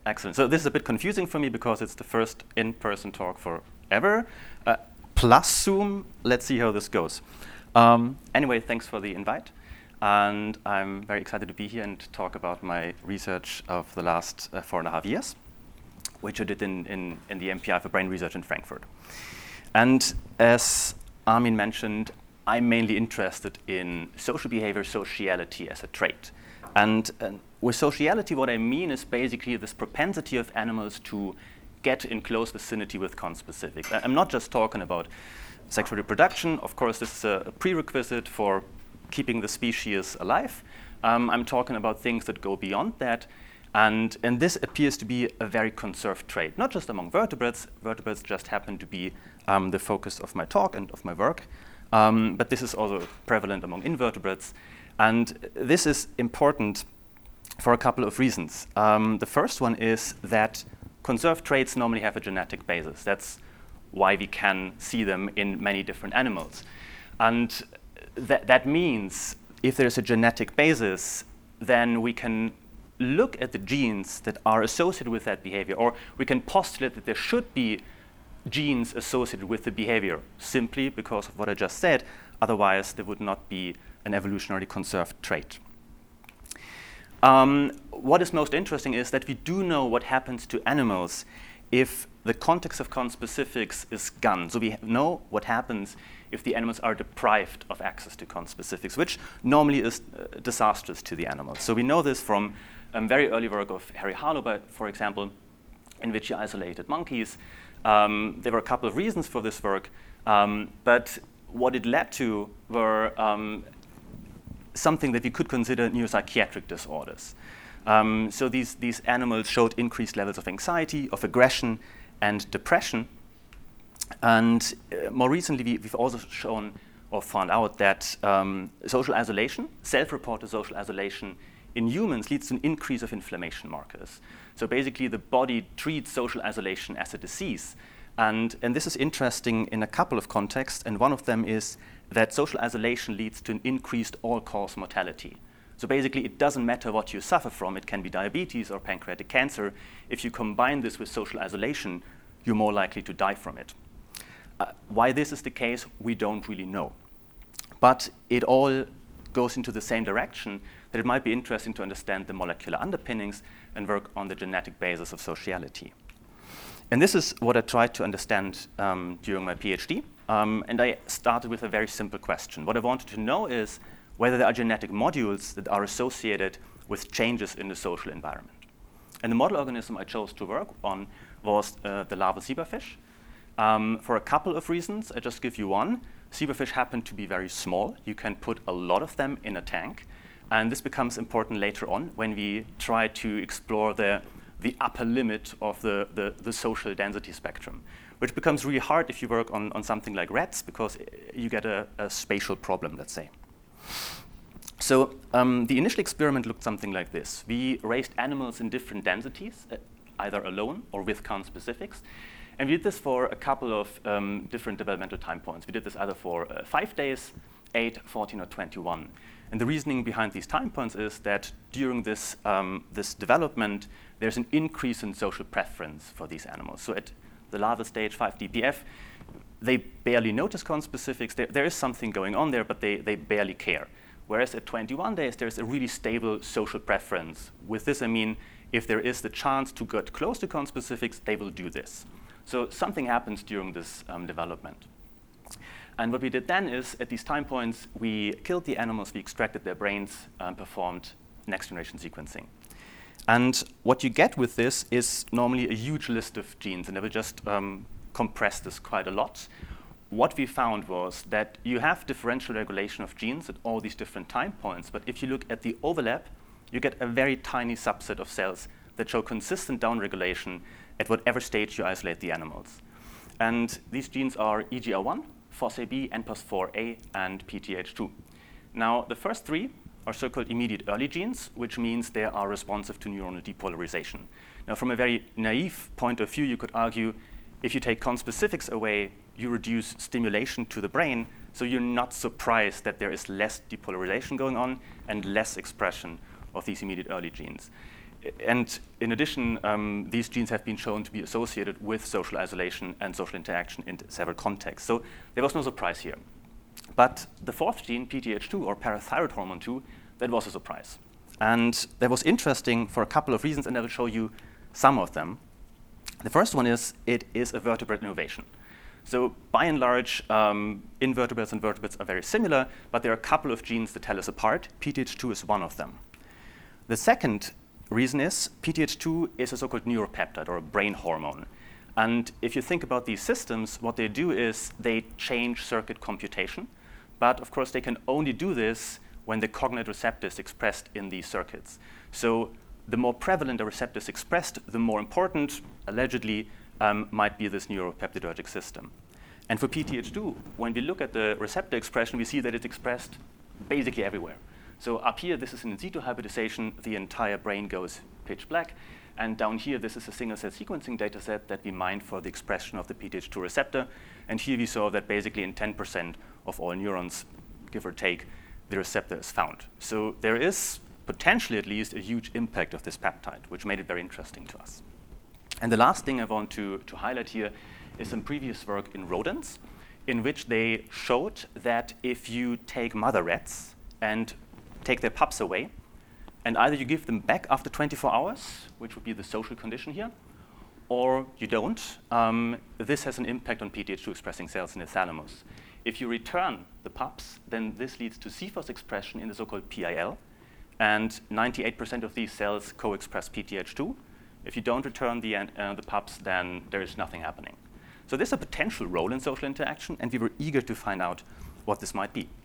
Excellent. So this is a bit confusing for me because it's the first in-person talk forever, plus Zoom. Let's see how this goes. Anyway, thanks for the invite. And I'm very excited to be here and talk about my research of the last 4.5 years, which I did in the MPI for Brain Research in Frankfurt. And as Armin mentioned, I'm mainly interested in social behavior, sociality as a trait. And with sociality, what I mean is basically this propensity of animals to get in close vicinity with conspecifics. I'm not just talking about sexual reproduction. Of course, this is a prerequisite for keeping the species alive. I'm talking about things that go beyond that. And this appears to be a very conserved trait, not just among vertebrates. Vertebrates just happen to be the focus of my talk and of my work. But this is also prevalent among invertebrates. And this is important for a couple of reasons. The first one is that conserved traits normally have a genetic basis. That's why we can see them in many different animals. And that means if there's a genetic basis, then we can look at the genes that are associated with that behavior, or we can postulate that there should be genes associated with the behavior simply because of what I just said. Otherwise, there would not be an evolutionarily conserved trait. What is most interesting is that we do know what happens to animals if the context of conspecifics is gone. So we know what happens if the animals are deprived of access to conspecifics, which normally is disastrous to the animals. So we know this from very early work of Harry Harlow, for example, in which he isolated monkeys. There were a couple of reasons for this work, but what it led to were something that we could consider neuropsychiatric disorders. So these animals showed increased levels of anxiety, of aggression, and depression. And more recently, we've also shown or found out that social isolation, self-reported social isolation in humans leads to an increase of inflammation markers. So basically, the body treats social isolation as a disease. And this is interesting in a couple of contexts, and one of them is that social isolation leads to an increased all-cause mortality. So basically, it doesn't matter what you suffer from. It can be diabetes or pancreatic cancer. If you combine this with social isolation, you're more likely to die from it. Why this is the case, we don't really know. But it all goes into the same direction, that it might be interesting to understand the molecular underpinnings and work on the genetic basis of sociality. And this is what I tried to understand during my PhD. And I started with a very simple question. What I wanted to know is whether there are genetic modules that are associated with changes in the social environment. And the model organism I chose to work on was the larval zebrafish. For a couple of reasons, I just give you one. Zebrafish happen to be very small. You can put a lot of them in a tank. And this becomes important later on when we try to explore the upper limit of the social density spectrum, which becomes really hard if you work on something like rats because you get a spatial problem, let's say. So the initial experiment looked something like this. We raised animals in different densities, either alone or with conspecifics. And we did this for a couple of different developmental time points. We did this either for 5 days, 8, 14, or 21. And the reasoning behind these time points is that during this development, there's an increase in social preference for these animals. So at the larval stage, 5 dpf, they barely notice conspecifics. There is something going on there, but they barely care. Whereas at 21 days, there's a really stable social preference. With this, I mean, if there is the chance to get close to conspecifics, they will do this. So something happens during this development. And what we did then is, at these time points, we killed the animals, we extracted their brains, and performed next-generation sequencing. And what you get with this is normally a huge list of genes, and I will just compress this quite a lot. What we found was that you have differential regulation of genes at all these different time points, but if you look at the overlap, you get a very tiny subset of cells that show consistent downregulation at whatever stage you isolate the animals. And these genes are EGR1, FOSA-B, NPOS4A, and PTH2. Now, the first three are so-called immediate early genes, which means they are responsive to neuronal depolarization. Now, from a very naive point of view, you could argue if you take conspecifics away, you reduce stimulation to the brain, so you're not surprised that there is less depolarization going on and less expression of these immediate early genes. And in addition, these genes have been shown to be associated with social isolation and social interaction in several contexts. So there was no surprise here. But the fourth gene, PTH2, or parathyroid hormone 2, that was a surprise. And that was interesting for a couple of reasons, and I will show you some of them. The first one is it is a vertebrate innovation. So by and large, invertebrates and vertebrates are very similar, but there are a couple of genes that tell us apart. PTH2 is one of them. The second reason is PTH2 is a so-called neuropeptide, or a brain hormone. And if you think about these systems, what they do is they change circuit computation. But of course, they can only do this when the cognate receptor is expressed in these circuits. So the more prevalent a receptor is expressed, the more important, allegedly, might be this neuropeptidergic system. And for PTH2, when we look at the receptor expression, we see that it's expressed basically everywhere. So up here, this is an in situ hybridization. The entire brain goes pitch black. And down here, this is a single-cell sequencing data set that we mined for the expression of the PTH2 receptor. And here we saw that basically in 10% of all neurons, give or take, the receptor is found. So there is potentially at least a huge impact of this peptide, which made it very interesting to us. And the last thing I want to highlight here is some previous work in rodents, in which they showed that if you take mother rats and take their pups away, and either you give them back after 24 hours, which would be the social condition here, or you don't, this has an impact on PTH2 expressing cells in the thalamus. If you return the pups, then this leads to CFOS expression in the so-called PIL, and 98% of these cells co-express PTH2. If you don't return the pups, then there is nothing happening. So there's a potential role in social interaction, and we were eager to find out what this might be.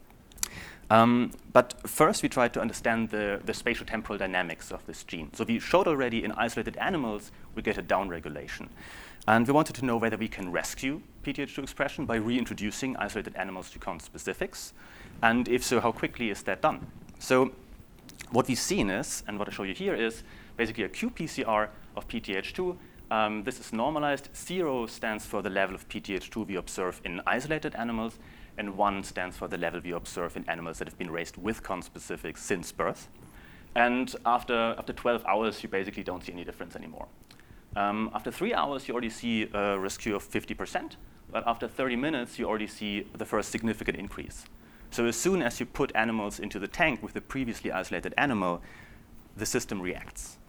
But first, we tried to understand the spatiotemporal dynamics of this gene. So we showed already in isolated animals, we get a downregulation. And we wanted to know whether we can rescue PTH2 expression by reintroducing isolated animals to conspecifics. And if so, how quickly is that done? So what we've seen is, and what I show you here is, basically a qPCR of PTH2. This is normalized. 0 stands for the level of PTH2 we observe in isolated animals, and 1 stands for the level we observe in animals that have been raised with conspecifics since birth. And after 12 hours, you basically don't see any difference anymore. After 3 hours, you already see a rescue of 50%, but after 30 minutes, you already see the first significant increase. So as soon as you put animals into the tank with the previously isolated animal, the system reacts.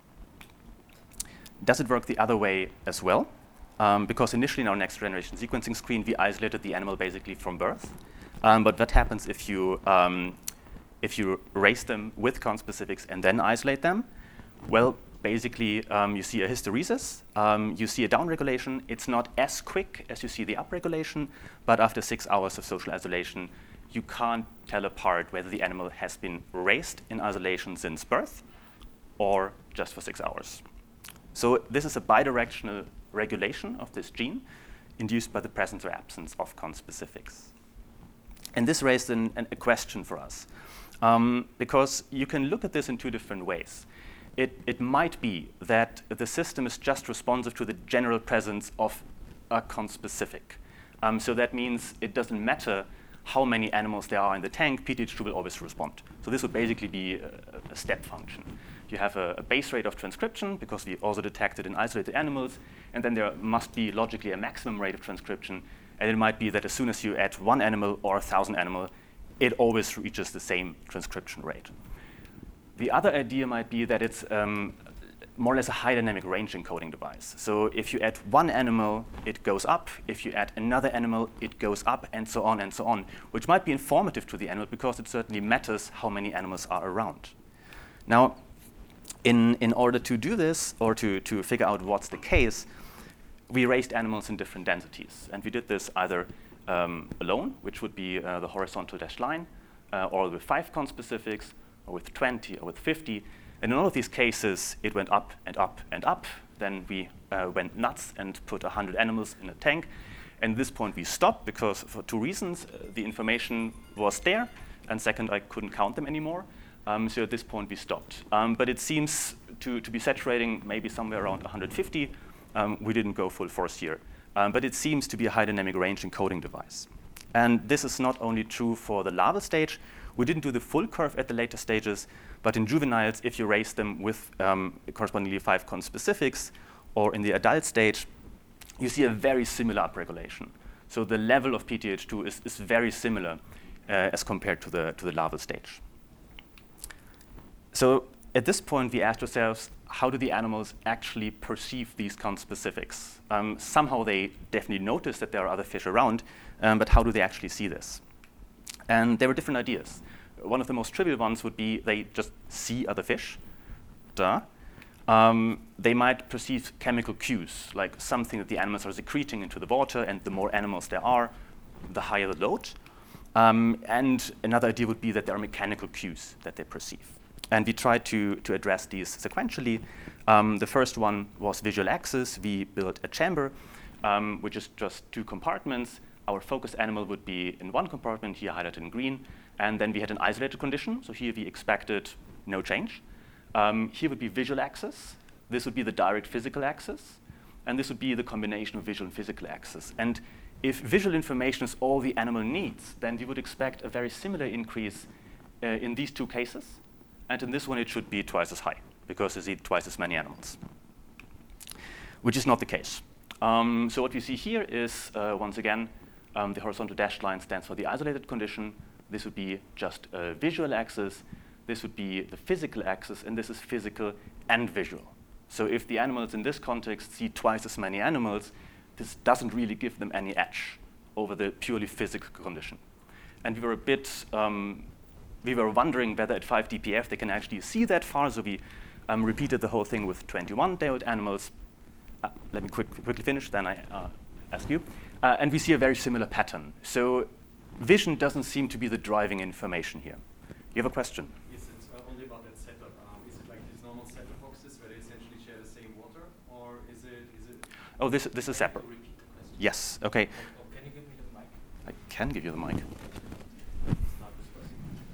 Does it work the other way as well? Because initially in our next generation sequencing screen, we isolated the animal basically from birth. But what happens if you raise them with conspecifics and then isolate them? Well, basically, you see a hysteresis. You see a downregulation. It's not as quick as you see the upregulation, but after 6 hours of social isolation, you can't tell apart whether the animal has been raised in isolation since birth or just for 6 hours. So this is a bidirectional regulation of this gene induced by the presence or absence of conspecifics. And this raised a question for us, because you can look at this in two different ways. It might be that the system is just responsive to the general presence of a conspecific. So that means it doesn't matter how many animals there are in the tank, PTH2 will always respond. So this would basically be a step function. You have a base rate of transcription, because we also detected in isolated animals, and then there must be logically a maximum rate of transcription, and it might be that as soon as you add 1 animal or 1,000 animal, it always reaches the same transcription rate. The other idea might be that it's more or less a high dynamic range encoding device. So if you add 1 animal, it goes up. If you add another animal, it goes up, and so on, which might be informative to the animal because it certainly matters how many animals are around. Now, in order to do this, or to figure out what's the case, we raised animals in different densities. And we did this either alone, which would be the horizontal dashed line, or with 5 conspecifics, or with 20, or with 50. And in all of these cases, it went up and up and up. Then we went nuts and put 100 animals in a tank. And at this point, we stopped because for 2 reasons. The information was there, and second, I couldn't count them anymore. So at this point, we stopped. But it seems to be saturating maybe somewhere around 150. We didn't go full force here. But it seems to be a high dynamic range encoding device. And this is not only true for the larval stage. We didn't do the full curve at the later stages, But in juveniles, if you raise them with correspondingly 5 conspecifics, or in the adult stage, you see a very similar upregulation. So the level of PTH2 is very similar as compared to the larval stage. So at this point, we asked ourselves, how do the animals actually perceive these conspecifics? Somehow they definitely notice that there are other fish around, but how do they actually see this? And there were different ideas. One of the most trivial ones would be they just see other fish. Duh. They might perceive chemical cues, like something that the animals are secreting into the water, and the more animals there are, the higher the load. And another idea would be that there are mechanical cues that they perceive. And we tried to address these sequentially. The first one was visual axis. We built a chamber, which is just 2 compartments. Our focus animal would be in one compartment, here highlighted in green. And then we had an isolated condition. So here we expected no change. Here would be visual axis. This would be the direct physical axis. And this would be the combination of visual and physical axis. And if visual information is all the animal needs, then we would expect a very similar increase in these 2 cases. And in this one, it should be twice as high, because you see twice as many animals, which is not the case. So what we see here is, once again, the horizontal dashed line stands for the isolated condition. This would be just a visual axis. This would be the physical axis, and this is physical and visual. So if the animals in this context see twice as many animals, this doesn't really give them any edge over the purely physical condition. And we were a bit we were wondering whether at 5 dpf they can actually see that far, so we repeated the whole thing with 21-day-old animals. Let me quickly finish, then I ask you. And we see a very similar pattern. So vision doesn't seem to be the driving information here. You have a question? Yes, it's only about that setup. Is it like these normal setup boxes where they essentially share the same water, or is it? Oh, this is separate. Repeat the question. Yes, okay. Can you give me the mic? I can give you the mic. Start this person.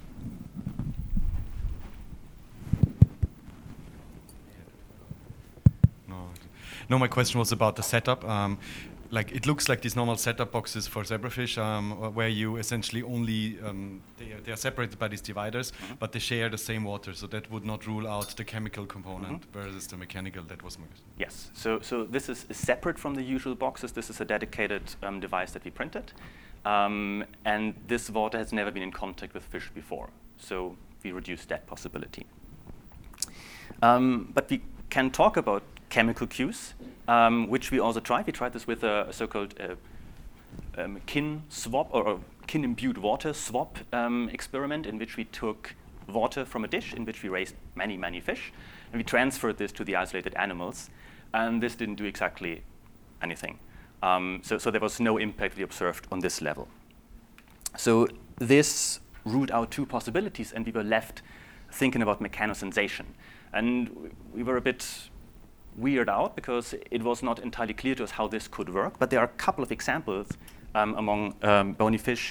No, my question was about the setup. Like it looks like these normal setup boxes for zebrafish, where you essentially only they are separated by these dividers, but they share the same water. So that would not rule out the chemical component versus the mechanical. That was my question. Yes. So this is separate from the usual boxes. This is a dedicated device that we printed, and this water has never been in contact with fish before. So we reduced that possibility. But we can talk about chemical cues, which we also tried. We tried this with a so-called kin swap or kin-imbued water swap experiment, in which we took water from a dish in which we raised many, many fish, and we transferred this to the isolated animals, and this didn't do exactly anything. So there was no impact we observed on this level. So this ruled out 2 possibilities, and we were left thinking about mechanosensation. And we were a bit weird out because it was not entirely clear to us how this could work, but there are a couple of examples among bony fish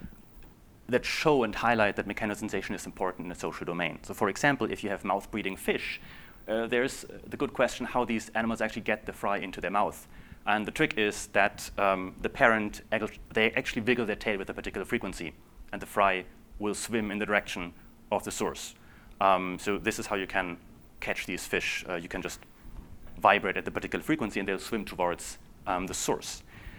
that show and highlight that mechanosensation is important in the social domain. So for example, if you have mouth-breathing fish, there's the good question how these animals actually get the fry into their mouth. And the trick is that the parent, they actually wiggle their tail with a particular frequency, and the fry will swim in the direction of the source. So this is how you can catch these fish. You can just vibrate at the particular frequency, and they'll swim towards the source.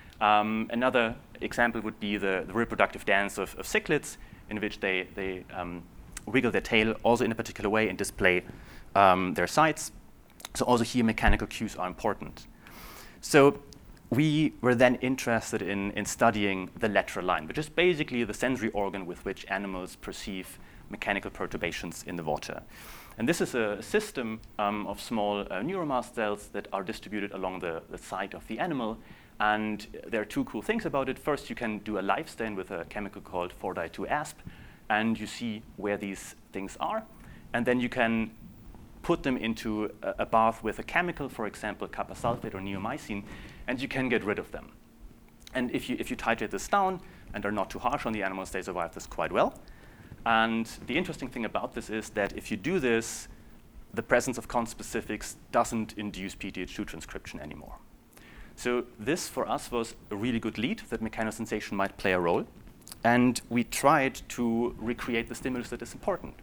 Another example would be the reproductive dance of cichlids, in which they wiggle their tail also in a particular way and display their sides. So also here, mechanical cues are important. So we were then interested in studying the lateral line, which is basically the sensory organ with which animals perceive mechanical perturbations in the water. And this is a system of small neuromast cells that are distributed along the side of the animal. And there are 2 cool things about it. First, you can do a live stain with a chemical called 4-di-2-asp, and you see where these things are. And then you can put them into a bath with a chemical, for example, kappa sulfate or neomycin, and you can get rid of them. And if you titrate this down and are not too harsh on the animals, they survive this quite well. And the interesting thing about this is that if you do this, the presence of conspecifics doesn't induce PTH2 transcription anymore. So this, for us, was a really good lead that mechanosensation might play a role. And we tried to recreate the stimulus that is important.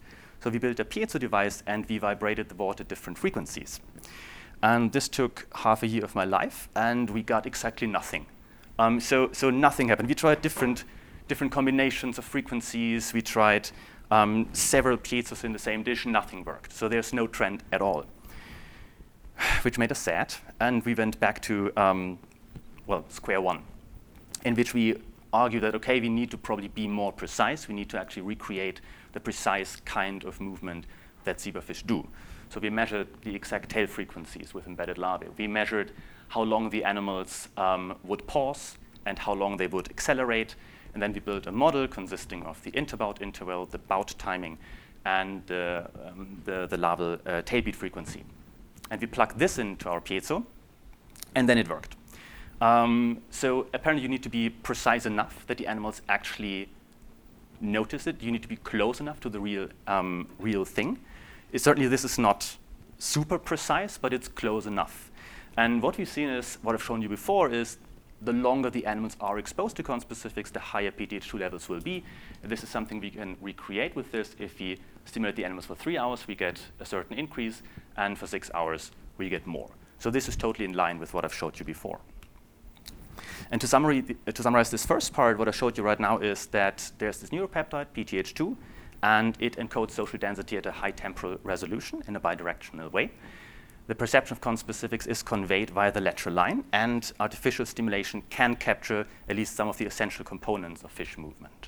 So we built a piezo device and we vibrated the water at different frequencies. And this took half a year of my life, and we got exactly nothing. So nothing happened. We tried different combinations of frequencies. We tried several piezos in the same dish. Nothing worked. So there's no trend at all, which made us sad. And we went back to square one, in which we argued that, okay, we need to probably be more precise. We need to actually recreate the precise kind of movement that zebrafish do. So we measured the exact tail frequencies with embedded larvae. We measured how long the animals would pause and how long they would accelerate. And then we built a model consisting of the interbout interval, the bout timing, and the larval tailbeat frequency. And we plugged this into our piezo, and then it worked. So apparently you need to be precise enough that the animals actually notice it. You need to be close enough to the real thing. Certainly this is not super precise, but it's close enough. And what we've seen is, what I've shown you before, is the longer the animals are exposed to conspecifics, the higher PTH2 levels will be. And this is something we can recreate with this. If we stimulate the animals for 3 hours, we get a certain increase, and for 6 hours, we get more. So this is totally in line with what I've showed you before. And to summarize this first part, what I showed you right now is that there's this neuropeptide, PTH2, and it encodes social density at a high temporal resolution in a bidirectional way. The perception of conspecifics is conveyed via the lateral line, and artificial stimulation can capture at least some of the essential components of fish movement.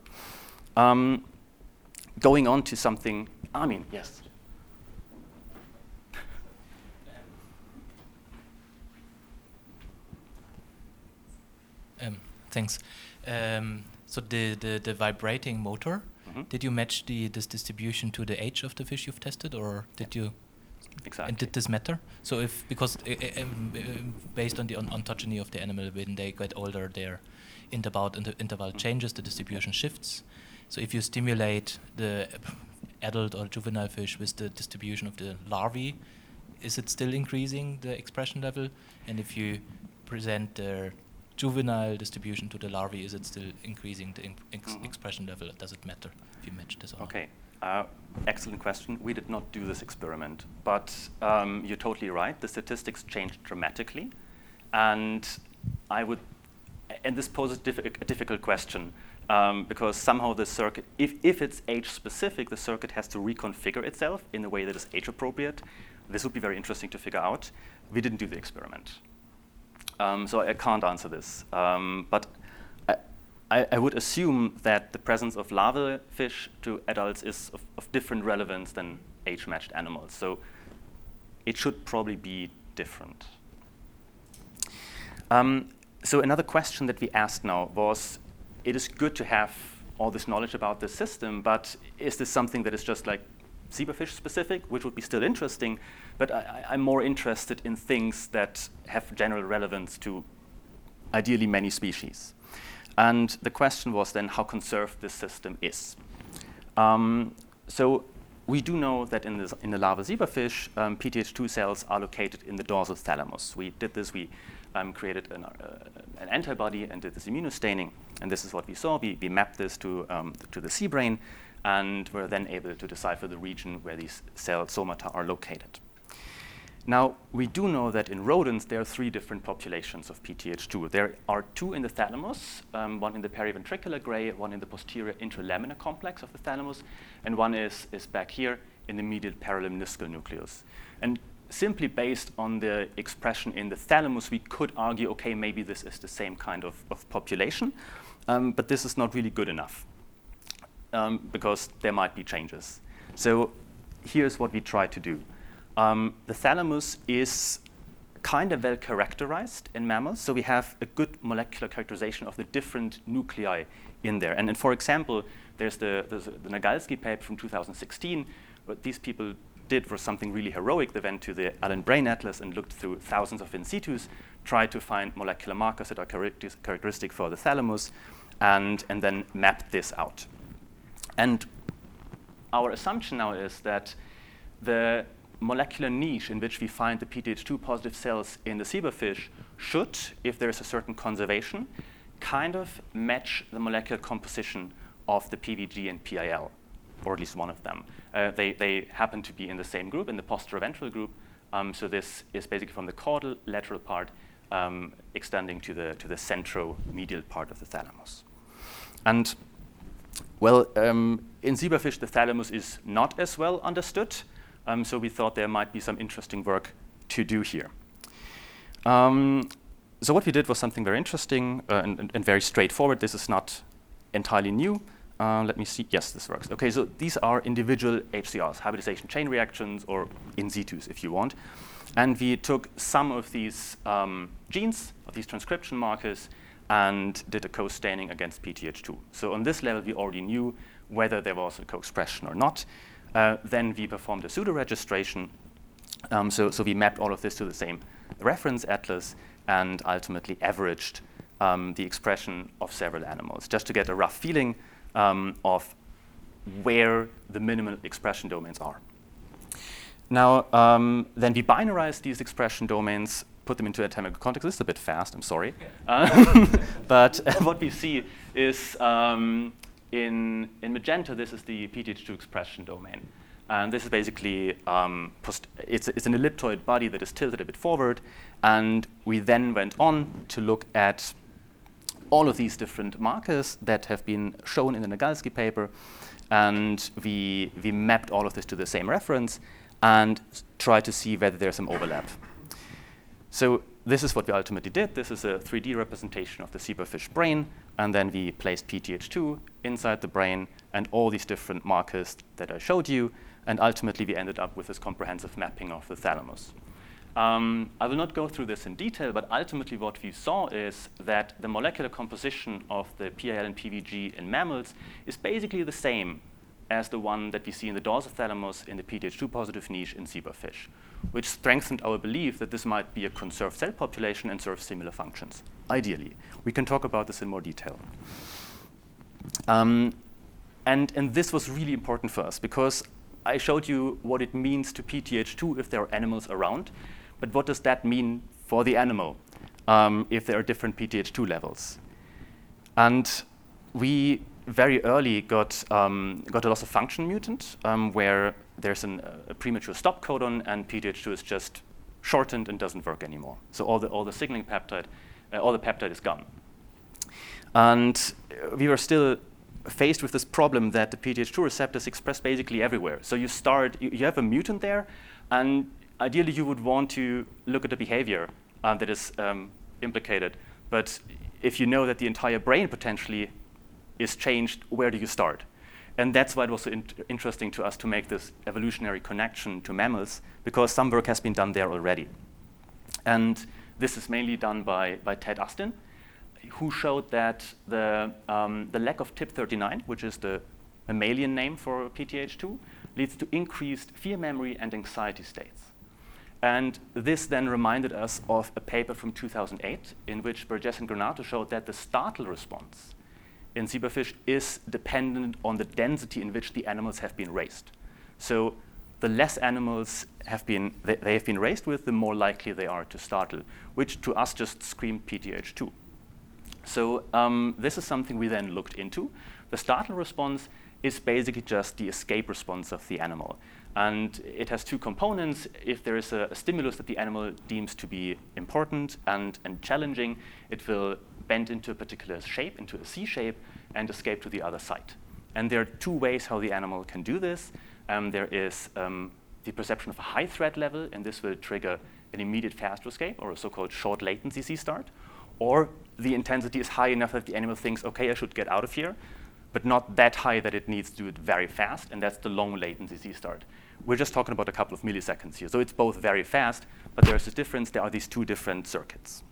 Going on to something, Armin, yes? Thanks. So the vibrating motor, did you match this distribution to the age of the fish you've tested, or did you? Exactly. And did this matter? So because based on the ontogeny of the animal, when they get older, their interval changes, the distribution shifts. So if you stimulate the adult or juvenile fish with the distribution of the larvae, is it still increasing the expression level? And if you present the juvenile distribution to the larvae, is it still increasing the expression level? Does it matter if you match this or not? Okay. Excellent question. We did not do this experiment, but you're totally right. The statistics changed dramatically, and this poses a difficult question because somehow the circuit, if it's age specific, the circuit has to reconfigure itself in a way that is age appropriate. This would be very interesting to figure out. We didn't do the experiment, so I can't answer this. But I would assume that the presence of larval fish to adults is of different relevance than age-matched animals. So it should probably be different. So another question that we asked now was, it is good to have all this knowledge about the system, but is this something that is just like zebrafish specific, which would be still interesting, but I'm more interested in things that have general relevance to ideally many species. And the question was then how conserved this system is. So we do know that in the larval zebrafish, PTH2 cells are located in the dorsal thalamus. We did this, we created an antibody and did this immunostaining, and this is what we saw. We mapped this to the sea brain, and were then able to decipher the region where these cell somata are located. Now, we do know that in rodents, there are 3 different populations of PTH2. There are 2 in the thalamus, one in the periventricular gray, one in the posterior intralaminar complex of the thalamus, and one is back here in the medial paralimniscal nucleus. And simply based on the expression in the thalamus, we could argue, okay, maybe this is the same kind of population, but this is not really good enough because there might be changes. So here's what we try to do. The thalamus is kind of well characterized in mammals, so we have a good molecular characterization of the different nuclei in there. And for example, there's the Nagalski paper from 2016. What these people did was something really heroic. They went to the Allen Brain Atlas and looked through thousands of in situs, tried to find molecular markers that are characteristic for the thalamus, and then mapped this out. And our assumption now is that the molecular niche in which we find the PTH2 positive cells in the zebrafish should, if there is a certain conservation, kind of match the molecular composition of the PVG and PIL. or at least one of them. They happen to be in the same group, in the posterolateral group. So this is basically from the caudal lateral part extending to the centromedial part of the thalamus. And well, in zebrafish, the thalamus is not as well understood. So we thought there might be some interesting work to do here. So what we did was something very interesting and very straightforward. This is not entirely new. Let me see. Yes, this works. Okay, so these are individual HCRs, hybridization chain reactions, or in situs if you want. And we took some of these genes, of these transcription markers, and did a co-staining against PTH2. So on this level, we already knew whether there was a co-expression or not. Then we performed a pseudo-registration. So we mapped all of this to the same reference atlas and ultimately averaged the expression of several animals, just to get a rough feeling of where the minimal expression domains are. Now, then we binarized these expression domains, put them into anatomical context. This is a bit fast, I'm sorry. But what we see is in magenta, this is the PTH2 expression domain. And this is basically, it's an elliptoid body that is tilted a bit forward. And we then went on to look at all of these different markers that have been shown in the Nagalski paper. And we mapped all of this to the same reference and tried to see whether there's some overlap. So this is what we ultimately did. This is a 3D representation of the zebrafish brain. And then we placed PTH2 inside the brain and all these different markers that I showed you. And ultimately, we ended up with this comprehensive mapping of the thalamus. I will not go through this in detail, but ultimately what we saw is that the molecular composition of the PIL and PVG in mammals is basically the same as the one that we see in the dorsal thalamus in the PTH2 positive niche in zebrafish, which strengthened our belief that this might be a conserved cell population and serve similar functions, ideally. We can talk about this in more detail. And this was really important for us because I showed you what it means to PTH2 if there are animals around, but what does that mean for the animal if there are different PTH2 levels? And we very early got a loss of function mutant where there's a premature stop codon and PTH2 is just shortened and doesn't work anymore. So all the signaling peptide, all the peptide is gone. And we were still faced with this problem that the PTH2 receptor is expressed basically everywhere. So you have a mutant there, and ideally you would want to look at the behavior that is implicated. But if you know that the entire brain potentially is changed, where do you start? And that's why it was so interesting to us to make this evolutionary connection to mammals, because some work has been done there already. And this is mainly done by Ted Astin, who showed that the lack of TIP39, which is the mammalian name for PTH2, leads to increased fear memory and anxiety states. And this then reminded us of a paper from 2008 in which Burgess and Granato showed that the startle response in zebrafish is dependent on the density in which the animals have been raised. So the less animals they have been raised with, the more likely they are to startle, which to us just screamed PTH2. So this is something we then looked into. The startle response is basically just the escape response of the animal. And it has two components. If there is a stimulus that the animal deems to be important and challenging, it will bend into a particular shape, into a C shape, and escape to the other side. And there are two ways how the animal can do this. There is the perception of a high threat level, and this will trigger an immediate fast escape, or a so-called short latency C-start. Or the intensity is high enough that the animal thinks, okay, I should get out of here, but not that high that it needs to do it very fast, and that's the long latency C-start. We're just talking about a couple of milliseconds here. So it's both very fast, but there's a difference. There are these two different circuits.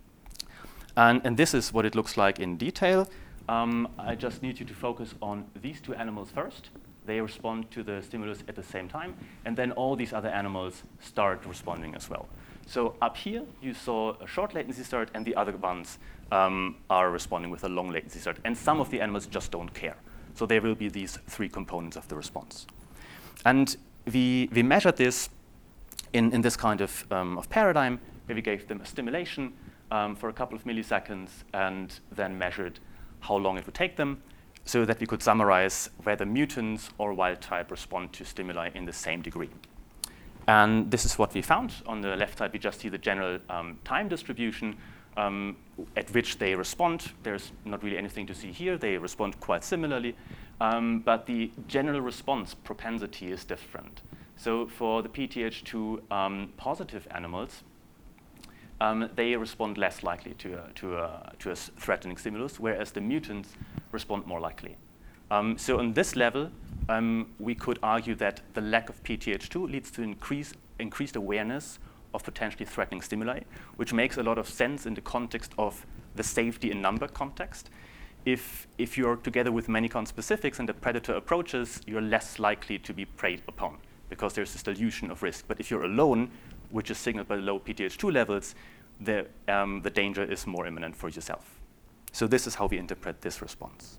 And this is what it looks like in detail. I just need you to focus on these two animals first. They respond to the stimulus at the same time, and then all these other animals start responding as well. So up here, you saw a short latency start, and the other ones are responding with a long latency start. And some of the animals just don't care. So there will be these three components of the response. And we measured this in this kind of paradigm, where we gave them a stimulation for a couple of milliseconds and then measured how long it would take them. so that we could summarize whether mutants or wild type respond to stimuli in the same degree. And this is what we found. On the left side, we just see the general time distribution at which they respond. There's not really anything to see here. They respond quite similarly. But the general response propensity is different. So for the PTH2 positive animals, they respond less likely to a threatening stimulus, whereas the mutants respond more likely. So on this level, we could argue that the lack of PTH2 leads to increased awareness of potentially threatening stimuli, which makes a lot of sense in the context of the safety in number context. If you're together with many conspecifics and the predator approaches, you're less likely to be preyed upon because there's this dilution of risk. But if you're alone, which is signaled by low PTH2 levels, the danger is more imminent for yourself. So this is how we interpret this response.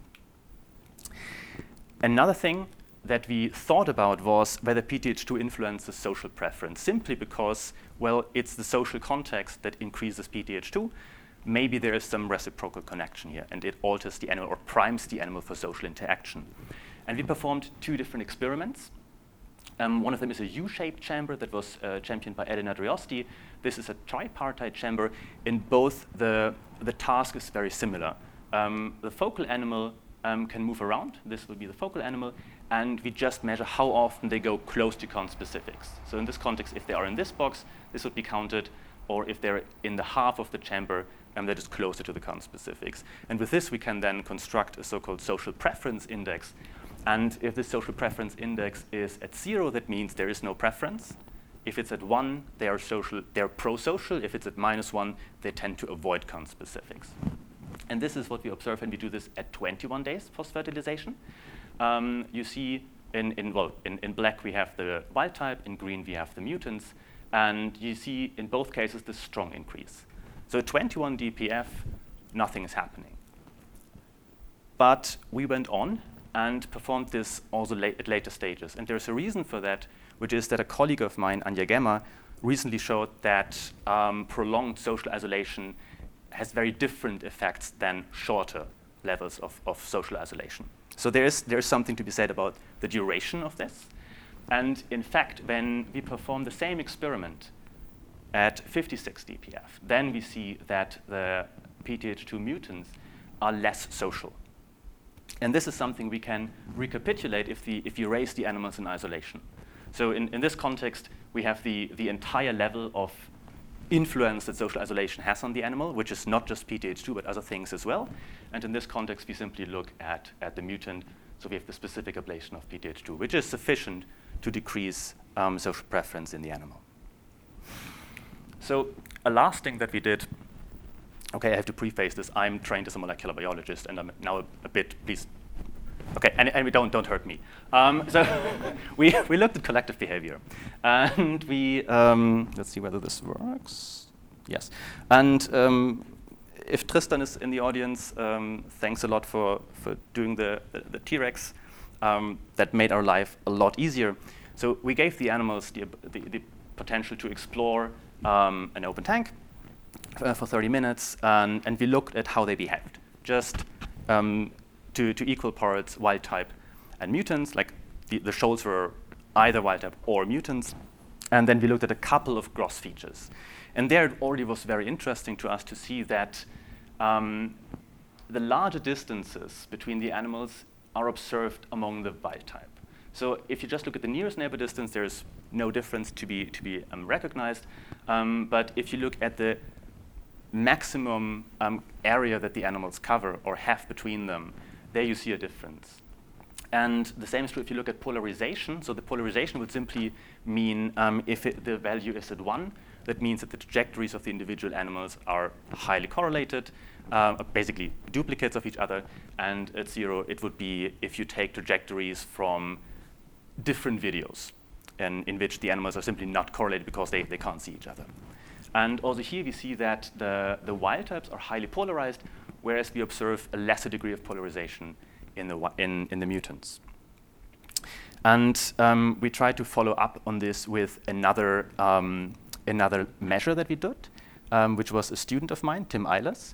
Another thing that we thought about was whether PTH2 influences social preference, simply because, well, it's the social context that increases PTH2. Maybe there is some reciprocal connection here, and it alters the animal or primes the animal for social interaction. And we performed 2 different experiments. One of them is a U-shaped chamber that was championed by Elena Driosti. This is a tripartite chamber. In both, the task is very similar. The focal animal can move around. This will be the focal animal. And we just measure how often they go close to conspecifics. So in this context, if they are in this box, this would be counted. Or if they're in the half of the chamber, that is closer to the conspecifics. And with this, we can then construct a so-called social preference index. And if this social preference index is at 0, that means there is no preference. If it's at 1, they are pro-social. If it's at -1, they tend to avoid conspecifics. And this is what we observe, and we do this at 21 days post-fertilization. You see in black we have the wild type, in green we have the mutants, and you see in both cases this strong increase. So at 21 DPF, nothing is happening. But we went on and performed this also at later stages. And there's a reason for that, which is that a colleague of mine, Anja Gemma, recently showed that prolonged social isolation has very different effects than shorter levels of social isolation. So there is something to be said about the duration of this. And in fact, when we perform the same experiment at 56 DPF, then we see that the PTH2 mutants are less social. And this is something we can recapitulate if you raise the animals in isolation. So in this context, we have the entire level of influence that social isolation has on the animal, which is not just PTH2, but other things as well. And in this context, we simply look at the mutant. So we have the specific ablation of PTH2, which is sufficient to decrease social preference in the animal. So a last thing that we did, okay, I have to preface this. I'm trained as a molecular biologist, and I'm now a bit, please. Okay, and we don't hurt me. So we looked at collective behavior, and we let's see whether this works. Yes, and if Tristan is in the audience, thanks a lot for doing the T-Rex. That made our life a lot easier. So we gave the animals the potential to explore an open tank for 30 minutes, and we looked at how they behaved, just to equal parts wild type and mutants, like the shoals were either wild type or mutants. And then we looked at a couple of gross features. And there it already was very interesting to us to see that the larger distances between the animals are observed among the wild type. So if you just look at the nearest neighbor distance, there's no difference to be recognized. But if you look at the maximum area that the animals cover or have between them, there you see a difference. And the same is true if you look at polarization. So the polarization would simply mean if the value is at 1, that means that the trajectories of the individual animals are highly correlated, basically duplicates of each other. And at 0, it would be if you take trajectories from different videos in which the animals are simply not correlated because they can't see each other. And also here we see that the wild types are highly polarized, whereas we observe a lesser degree of polarization in the mutants. And we tried to follow up on this with another measure that we did, which was a student of mine, Tim Eilers,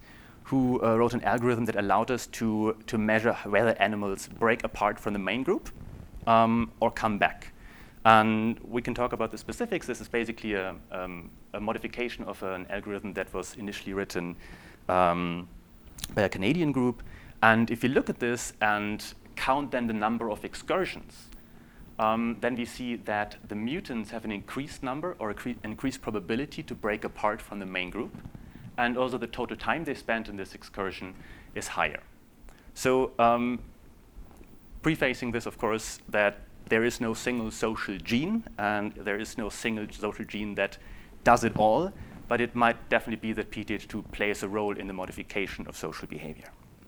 who wrote an algorithm that allowed us to measure whether animals break apart from the main group or come back. And we can talk about the specifics. This is basically a modification of an algorithm that was initially written by a Canadian group. And if you look at this and count then the number of excursions, then we see that the mutants have an increased number or increased probability to break apart from the main group. And also the total time they spent in this excursion is higher. So prefacing this, of course, that there is no single social gene, and there is no single social gene that does it all, but it might definitely be that PTH2 plays a role in the modification of social behavior.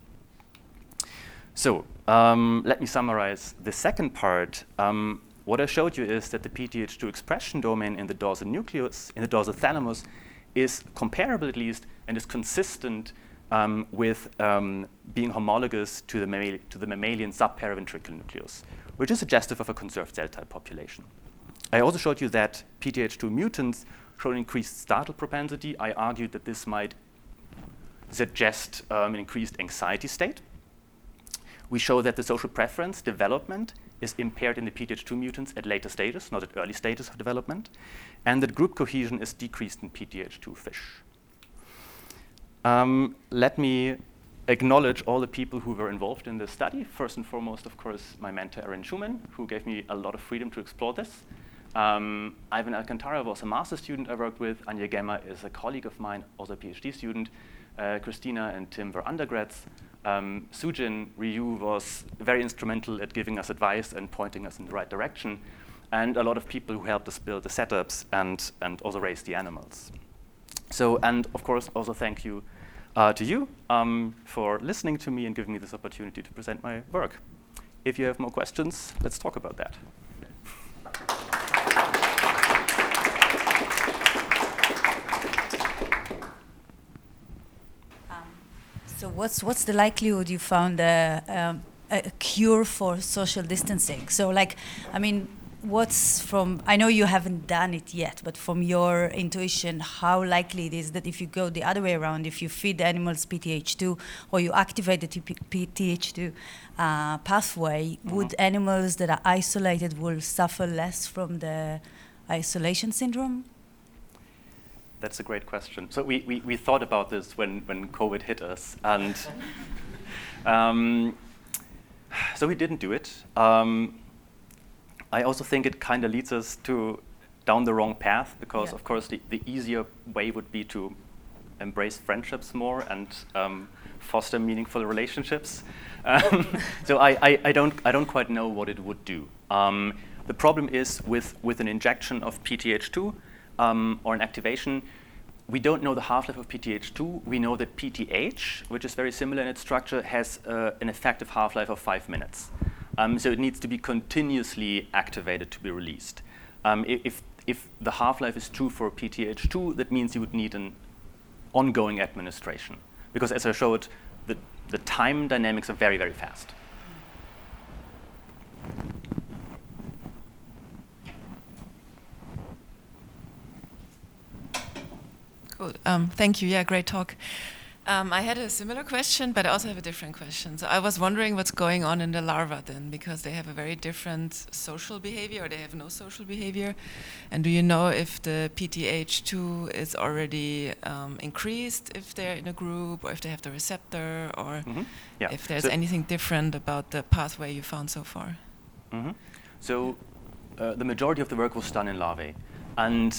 So let me summarize the second part. What I showed you is that the PTH2 expression domain in the dorsal nucleus, in the dorsal thalamus, is comparable at least and is consistent with being homologous to the mammalian subparaventricular nucleus, which is suggestive of a conserved cell type population. I also showed you that PTH2 mutants show an increased startle propensity. I argued that this might suggest an increased anxiety state. We show that the social preference development is impaired in the PTH2 mutants at later stages, not at early stages of development, and that group cohesion is decreased in PTH2 fish. Let me acknowledge all the people who were involved in this study. First and foremost, of course, my mentor, Erin Schumann, who gave me a lot of freedom to explore this. Ivan Alcantara was a master's student I worked with. Anja Gemma is a colleague of mine, also a PhD student. Christina and Tim were undergrads. Sujin Ryu was very instrumental at giving us advice and pointing us in the right direction. And a lot of people who helped us build the setups and also raise the animals. So, and of course, also thank you to you for listening to me and giving me this opportunity to present my work. If you have more questions, let's talk about that. So what's the likelihood you found a cure for social distancing? So like, I mean, I know you haven't done it yet, but from your intuition, how likely it is that if you go the other way around, if you feed animals PTH2 or you activate the PTH2 pathway, would animals that are isolated will suffer less from the isolation syndrome? That's a great question. So we thought about this when COVID hit us, and so we didn't do it. I also think it kind of leads us down the wrong path because, of course, the easier way would be to embrace friendships more and foster meaningful relationships. So I don't quite know what it would do. The problem is with an injection of PTH2 or an activation, we don't know the half-life of PTH2. We know that PTH, which is very similar in its structure, has an effective half-life of 5 minutes. So it needs to be continuously activated to be released. If the half-life is true for PTH2, that means you would need an ongoing administration. Because as I showed, the time dynamics are very, very fast. Cool. Thank you. Yeah, great talk. I had a similar question, but I also have a different question. So I was wondering what's going on in the larva then, because they have a very different social behavior, or they have no social behavior. And do you know if the PTH2 is already increased if they're in a group, or if they have the receptor, or if there's anything different about the pathway you found so far? So the majority of the work was done in larvae. And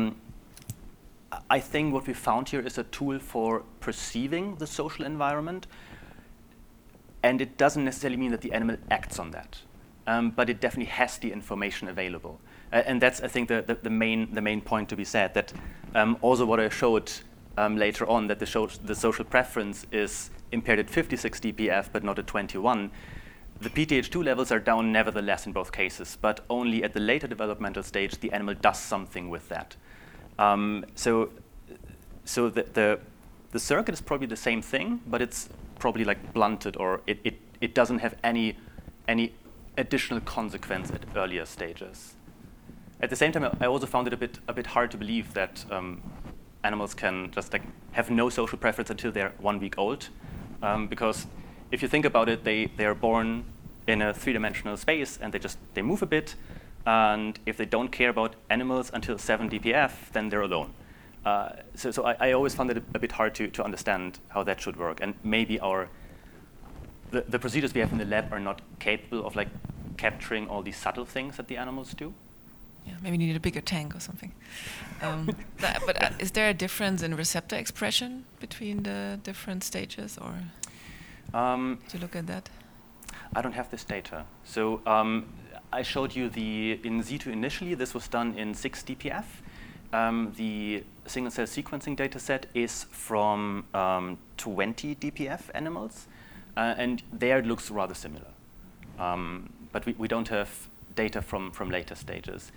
I think what we found here is a tool for perceiving the social environment, and it doesn't necessarily mean that the animal acts on that, but it definitely has the information available. And that's, I think, the main point to be said, that also what I showed later on, that the social preference is impaired at 56 dPF, but not at 21. The PTH2 levels are down nevertheless in both cases, but only at the later developmental stage the animal does something with that. So the circuit is probably the same thing, but it's probably like blunted, or it doesn't have any additional consequence at earlier stages. At the same time, I also found it a bit hard to believe that animals can just like have no social preference until they're 1 week old, because if you think about it, they are born in a 3-dimensional space and they move a bit, and if they don't care about animals until 7 DPF, then they're alone. So I always found it a bit hard to understand how that should work, and maybe the procedures we have in the lab are not capable of like capturing all these subtle things that the animals do. Yeah, maybe you need a bigger tank or something. But is there a difference in receptor expression between the different stages, or to look at that? I don't have this data. So I showed you the in situ initially. This was done in 6 DPF. The single-cell sequencing data set is from 20 DPF animals, and there it looks rather similar. But we don't have data from later stages.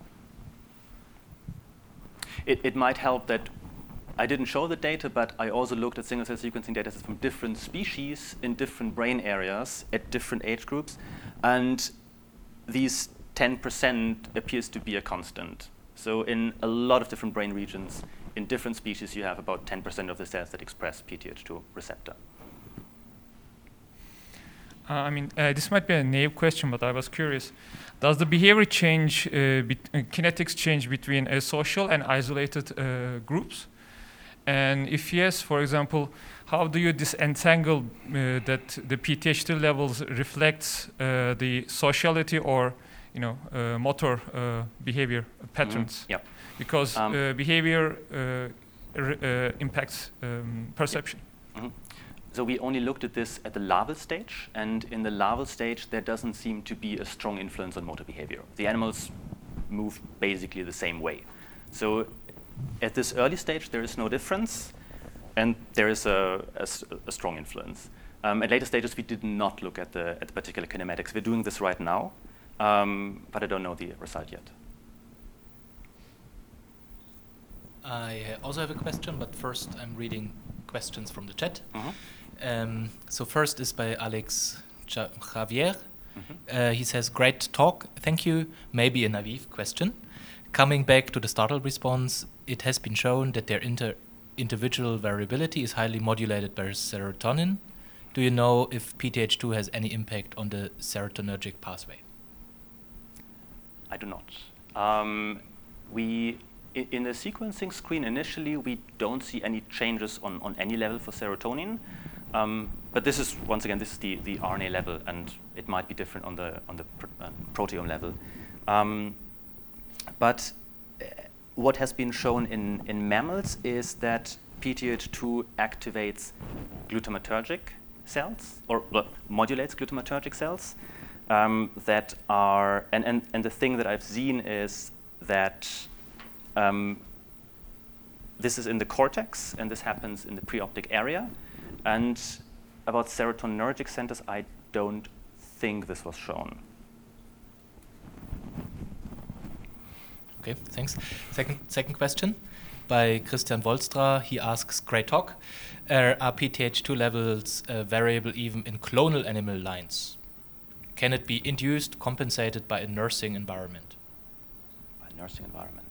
It might help that I didn't show the data, but I also looked at single-cell sequencing data sets from different species in different brain areas at different age groups, and these 10% appears to be a constant. So in a lot of different brain regions, in different species, you have about 10% of the cells that express PTH2 receptor. This might be a naive question, but I was curious. Does the behavior change, kinetics change between social and isolated groups? And if yes, for example, how do you disentangle that the PTH2 levels reflects the sociality or motor behavior patterns? Mm-hmm. Yep. Because behavior impacts perception. Mm-hmm. So we only looked at this at the larval stage, and in the larval stage, there doesn't seem to be a strong influence on motor behavior. The animals move basically the same way. So at this early stage, there is no difference, and there is a strong influence. At later stages, we did not look at the particular kinematics. We're doing this right now, but I don't know the result yet. I also have a question, but first I'm reading questions from the chat. Mm-hmm. So first is by Alex Javier. Mm-hmm. He says, great talk, thank you. Maybe a naive question. Coming back to the startle response, it has been shown that their individual variability is highly modulated by serotonin. Do you know if PTH2 has any impact on the serotonergic pathway? I do not. In the sequencing screen, initially, we don't see any changes on any level for serotonin. But this is, once again, this is the RNA level, and it might be different on the proteome level. But what has been shown in mammals is that PTH2 activates glutamatergic cells, or modulates glutamatergic cells that are, and the thing that I've seen is that this is in the cortex, and this happens in the preoptic area. And about serotonergic centers, I don't think this was shown. Okay, thanks. Second question by Christian Wolstra. He asks, great talk. Are PTH2 levels variable even in clonal animal lines? Can it be induced, compensated by a nursing environment? By a nursing environment.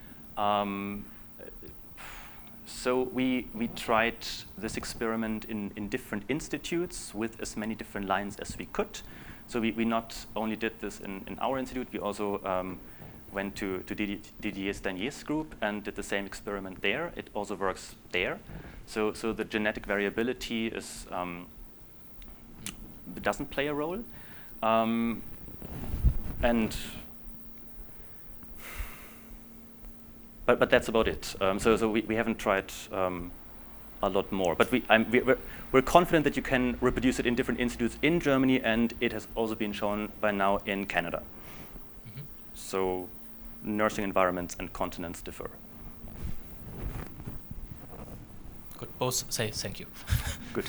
So we tried this experiment in different institutes with as many different lines as we could. So we not only did this in our institute, we also went to Didier Stanier's group and did the same experiment there. It also works there. So the genetic variability is doesn't play a role. But that's about it. So we haven't tried a lot more. But we're confident that you can reproduce it in different institutes in Germany, and it has also been shown by now in Canada. Mm-hmm. So nursing environments and continents differ. Good. Both say thank you. Good.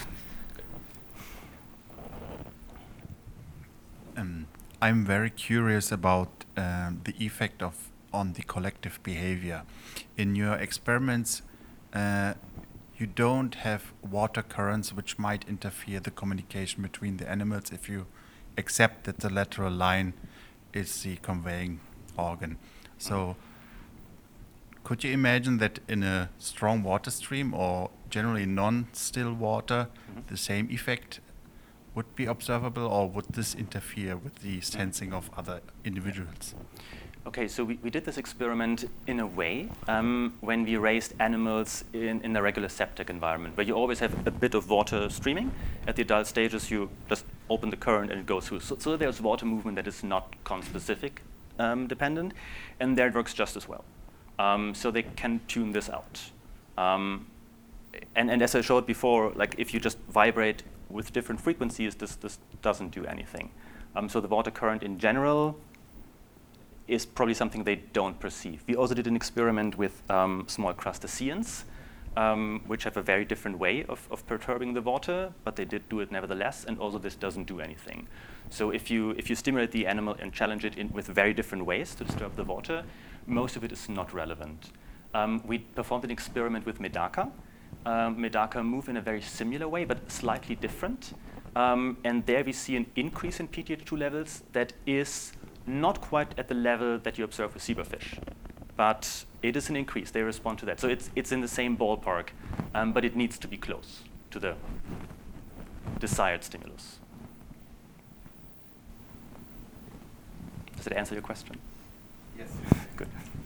I'm very curious about the effect on the collective behavior. In your experiments, you don't have water currents which might interfere the communication between the animals if you accept that the lateral line is the conveying organ. So could you imagine that in a strong water stream or generally non-still water, the same effect would be observable, or would this interfere with the sensing of other individuals? Okay, so we did this experiment in a way when we raised animals in a regular septic environment, where you always have a bit of water streaming. At the adult stages, you just open the current and it goes through. So there's water movement that is not conspecific dependent, and there it works just as well. So they can tune this out. And as I showed before, like if you just vibrate with different frequencies, this doesn't do anything. So the water current in general is probably something they don't perceive. We also did an experiment with small crustaceans, which have a very different way of perturbing the water, but they did do it nevertheless, and also this doesn't do anything. So if you stimulate the animal and challenge it with very different ways to disturb the water, most of it is not relevant. We performed an experiment with Medaka. Medaka move in a very similar way, but slightly different. And there we see an increase in PTH2 levels that is not quite at the level that you observe with zebrafish, but it is an increase. They respond to that. So it's in the same ballpark, but it needs to be close to the desired stimulus. Does it answer your question? Yes. Good.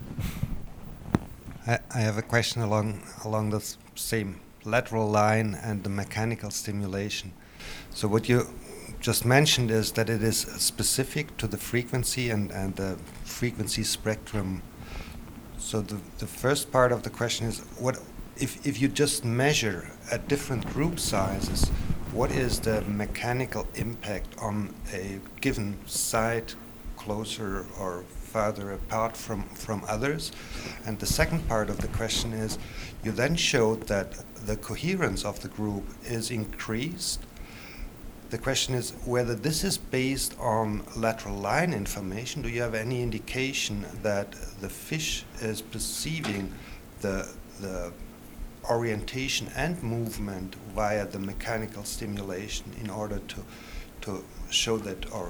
I have a question along the same lateral line and the mechanical stimulation. So what you just mentioned is that it is specific to the frequency and the frequency spectrum. So the first part of the question is, what if you just measure at different group sizes, what is the mechanical impact on a given site closer or farther apart from others? And the second part of the question is, you then showed that the coherence of the group is increased. The question is whether this is based on lateral line information. Do you have any indication that the fish is perceiving the orientation and movement via the mechanical stimulation in order to show that or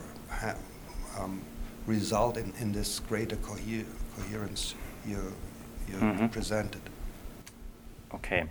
result in this greater coherence you presented? Okay.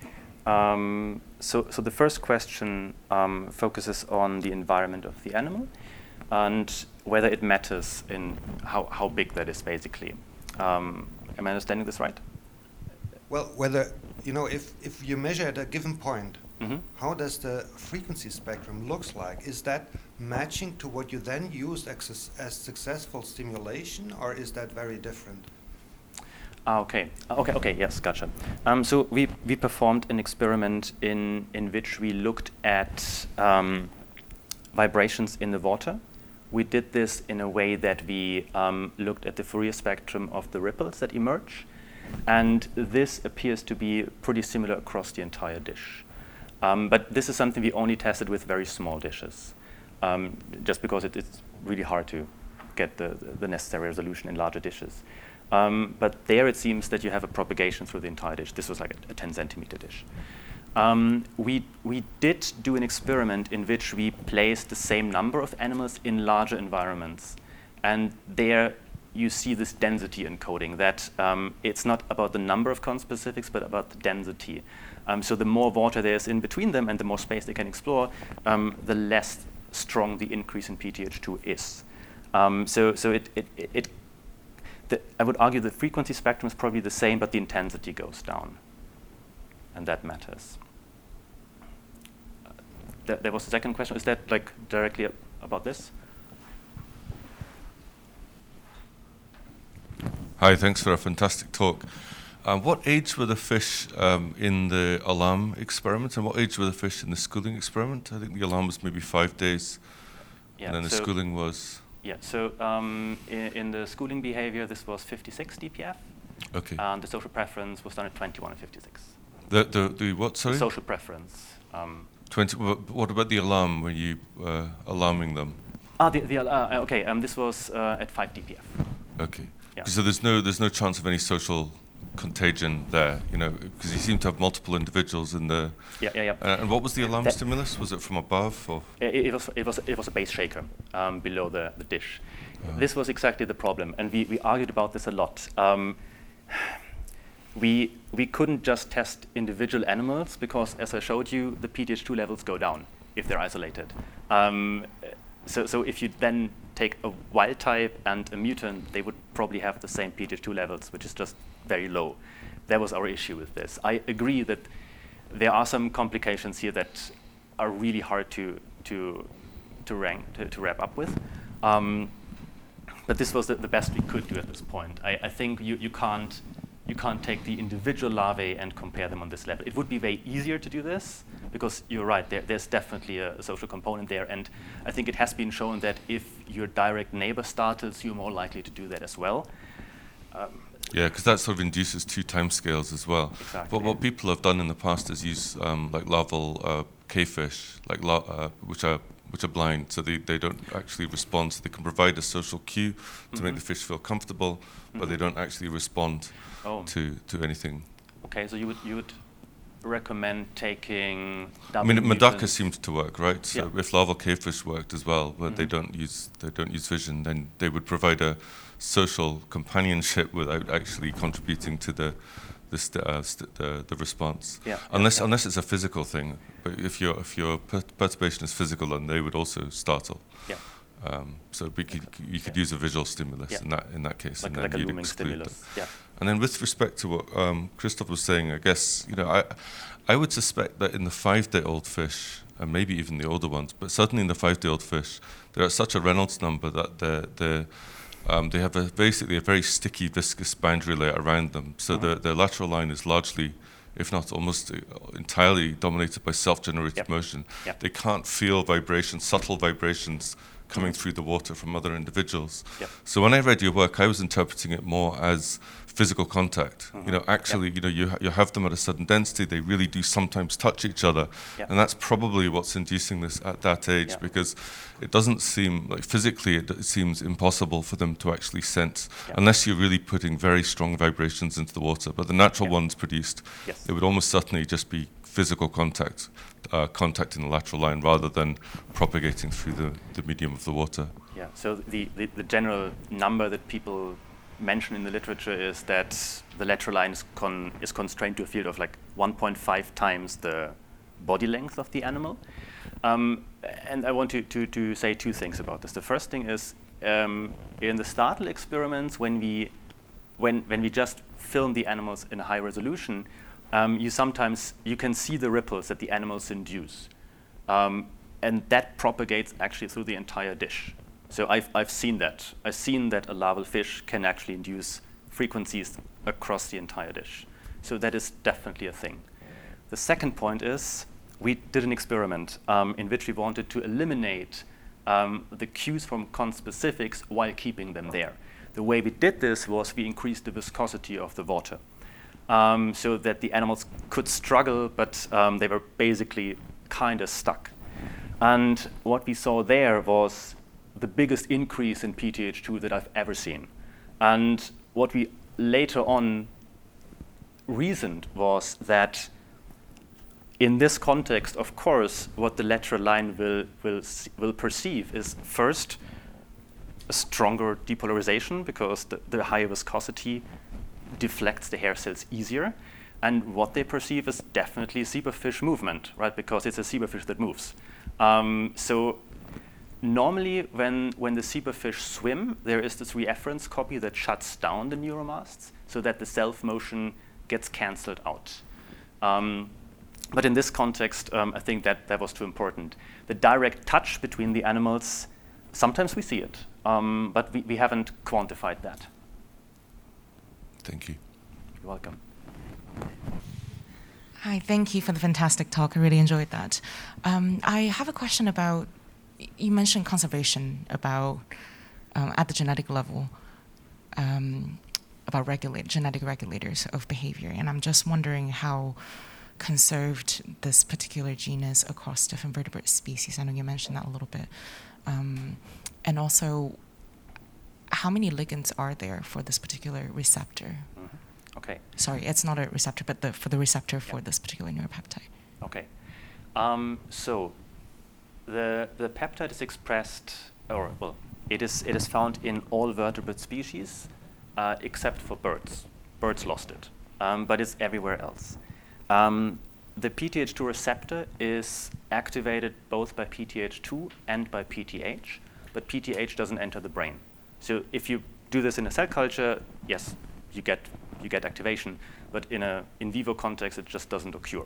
So the first question focuses on the environment of the animal and whether it matters in how big that is, basically. Am I understanding this right? Well, whether, if you measure at a given point, how does the frequency spectrum looks like? Is that matching to what you then used as successful stimulation, or is that very different? Okay, yes, gotcha. So we performed an experiment in which we looked at vibrations in the water. We did this in a way that we looked at the Fourier spectrum of the ripples that emerge, and this appears to be pretty similar across the entire dish. But this is something we only tested with very small dishes, just because it's really hard to get the necessary resolution in larger dishes. But there it seems that you have a propagation through the entire dish. This was like a 10 centimeter dish. We did do an experiment in which we placed the same number of animals in larger environments. And there you see this density encoding, that it's not about the number of conspecifics, but about the density. So the more water there is in between them and the more space they can explore, the less strong the increase in PTH2 is. I would argue the frequency spectrum is probably the same, but the intensity goes down, and that matters. There was a second question. Is that like directly about this? Hi, thanks for a fantastic talk. What age were the fish in the alarm experiment, and what age were the fish in the schooling experiment? I think the alarm was maybe 5 days, and then the schooling was... Yeah, so in the schooling behavior, this was 56 DPF. Okay. And the social preference was done at 21 and 56. The what, sorry? The social preference. 20. What about the alarm? Were you alarming them? Okay. This was at 5 DPF. Okay. Yeah. So there's no chance of any social contagion there, because you seem to have multiple individuals in the. Yeah. And what was the alarm stimulus? Was it from above or? It was a base shaker below the dish. This was exactly the problem, and we argued about this a lot. we couldn't just test individual animals because, as I showed you, the PTH2 levels go down if they're isolated. So if you then take a wild type and a mutant, they would probably have the same PTH2 levels, which is just very low. That was our issue with this. I agree that there are some complications here that are really hard to wrap up with. But this was the best we could do at this point. I think you can't take the individual larvae and compare them on this level. It would be way easier to do this because you're right, there's definitely a social component there. And I think it has been shown that if your direct neighbor startles, you're more likely to do that as well. Yeah, because that sort of induces two timescales as well. Exactly. But what people have done in the past is use like larval cavefish, like which are blind, so they don't actually respond. So they can provide a social cue to make the fish feel comfortable, but they don't actually respond to anything. Okay, so you would recommend taking. I mean, Medaka seems to work, right? So yeah. if larval cavefish worked as well, but they don't use vision, then they would provide a social companionship without actually contributing to the response. Yeah. Unless it's a physical thing. But if your perturbation is physical, then they would also startle. Yeah. So you could use a visual stimulus in that case, like, and then like a you'd looming exclude stimulus. them. Yeah. And then with respect to what Christoph was saying, I guess I would suspect that in the 5-day-old fish, and maybe even the older ones, but certainly in the 5-day-old fish, they're at such a Reynolds number that they have basically a very sticky, viscous boundary layer around them. So the lateral line is largely, if not almost entirely, dominated by self-generated motion. Yep. They can't feel vibrations, subtle vibrations coming through the water from other individuals. Yep. So when I read your work, I was interpreting it more as physical contact. Actually, you have them at a certain density. They really do sometimes touch each other, and that's probably what's inducing this at that age, because it doesn't seem like physically it seems impossible for them to actually sense unless you're really putting very strong vibrations into the water. But the natural ones produced, it would almost certainly just be physical contact in the lateral line rather than propagating through the medium of the water. Yeah. So the general number that people mention in the literature is that the lateral line is constrained to a field of like 1.5 times the body length of the animal. And I want to say two things about this. The first thing is in the startle experiments, when we just film the animals in a high resolution, you can see the ripples that the animals induce, and that propagates actually through the entire dish. So I've seen that. I've seen that a larval fish can actually induce frequencies across the entire dish. So that is definitely a thing. The second point is we did an experiment in which we wanted to eliminate the cues from conspecifics while keeping them there. The way we did this was we increased the viscosity of the water so that the animals could struggle, but they were basically kind of stuck. And what we saw there was the biggest increase in PTH2 that I've ever seen. And what we later on reasoned was that in this context, of course, what the lateral line will perceive is first a stronger depolarization because the higher viscosity deflects the hair cells easier. And what they perceive is definitely zebrafish movement, right? Because it's a zebrafish that moves. So normally when the zebrafish swim, there is this reference copy that shuts down the neuromasts so that the self-motion gets canceled out. But in this context, I think that was too important. The direct touch between the animals, sometimes we see it, but we haven't quantified that. Thank you. You're welcome. Hi, thank you for the fantastic talk. I really enjoyed that. I have a question about, you mentioned conservation about at the genetic level, about genetic regulators of behavior, and I'm just wondering how conserved this particular genus across different vertebrate species. I know you mentioned that a little bit. And also, how many ligands are there for this particular receptor? Mm-hmm. Okay. Sorry, it's not a receptor, but for the receptor for this particular neuropeptide. Okay. So the peptide is expressed, it is found in all vertebrate species except for birds. Birds lost it. but it's everywhere else. The PTH2 receptor is activated both by PTH2 and by PTH, but PTH doesn't enter the brain. So if you do this in a cell culture, yes, you get activation, but in a in vivo context, it just doesn't occur.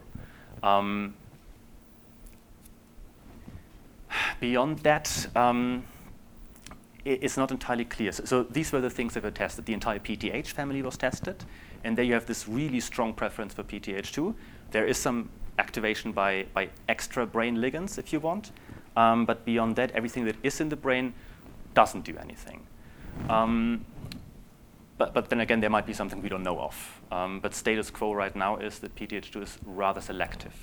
Beyond that, it's not entirely clear. So these were the things that were tested. The entire PTH family was tested, and there you have this really strong preference for PTH2. There is some activation by extra brain ligands, if you want, but beyond that, everything that is in the brain doesn't do anything. But then again, there might be something we don't know of. But status quo right now is that PTH2 is rather selective.